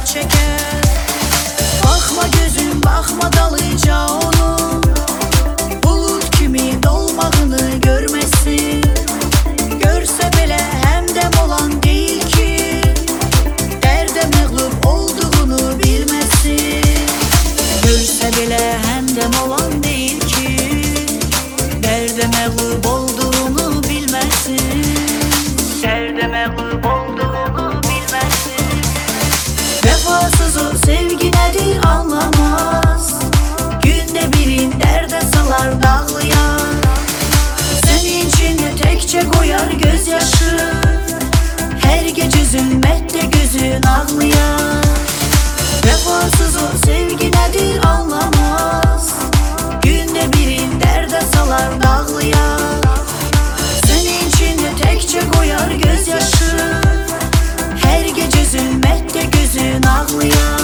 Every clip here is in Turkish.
hasret çeker. Bakma gözüm bakma dalıca onun, bulut kimi dolmağını görmesin. Görse bile hemdem olan değil ki, derde məğlub olduğunu bilmesin. Görse bile hemdem olan değil ki, derde məğlub olduğunu bilmesin. Derde məğlub olduğunu bilmesin. Vefasız o sevgi nedir anlamaz, günde birin derde salar dağlayan. Senin içinde tekçe koyar gözyaşı, her gece zülmette gözün ağlayan. Vefasız o sevgi nedir anlamaz, günde birin derde salar dağlayan. Senin içinde tekçe koyar gözyaşı, her gece zülmette gözün ağlayan.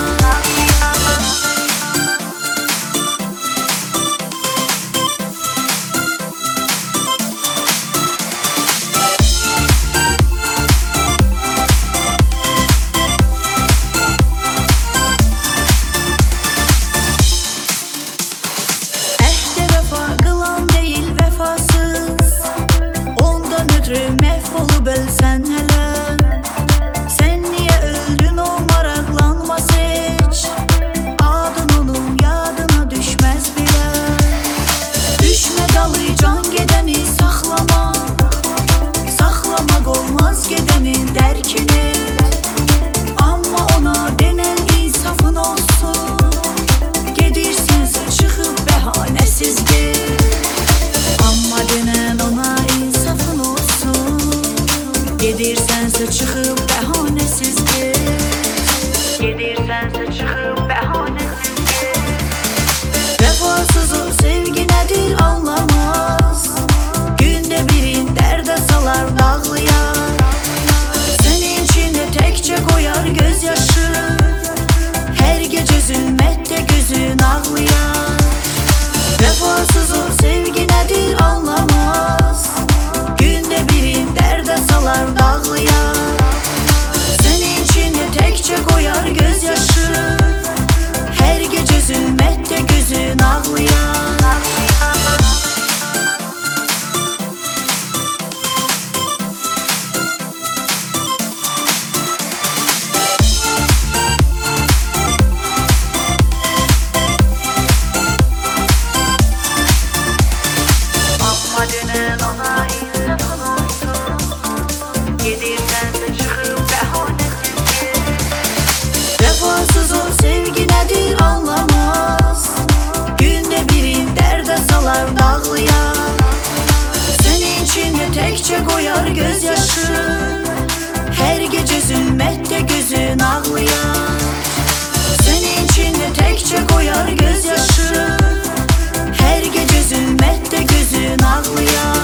Məhvolub ölsən hələ, sən niyə öldün o maraqlanmaz heç. Adın onun yadına düşməz bilə. Düşmə dalı can gedəni saxlamaq, saxlamaq olmaz gedənin dərkini. Amma ona denən insafın olsun, gedirsən çıxıb bəhanəsizdir. Amma denən ona insafın olsun, gedirsense çıkıp bəhanəsizdir. Gedirsense çıkıp bəhanəsizdir. Vefasız o sevgi nedir anlamaz, günde birin derde salar dağlayan. Senin içinde tekçe koyar gözyaşı, her gece zülmette gözün ağlayan. Vefasız o sevgi nedir anlamaz, günde birin derde salar dağlayan. Senin içinde tekçe koyar gözyaşı, her gece zülmette gözün ağlayan. Bakma denen ona insafın olsun, gedirsense çıkıp bəhanəsizdir. Vefasız o sevgi nedir anlamaz, günde birin derde salar dağlayan. Senin içinde tekçe koyar gözyaşı, her gece zülmette gözün ağlayan. Senin içinde tekçe koyar gözyaşı, her gece zülmette gözün ağlayan.